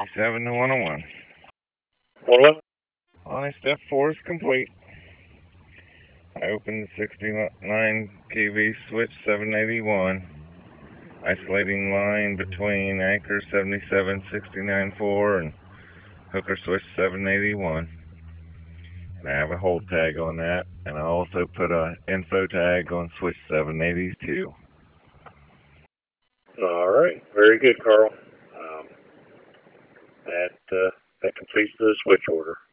7 to 101. 101? On step 4 is complete. I opened the 69 kV switch 781. Isolating line between anchor 7769.4 and hooker switch 781. And I have a hold tag on that. And I also put a info tag on switch 782. All right. Very good, Carl. That completes the switch order.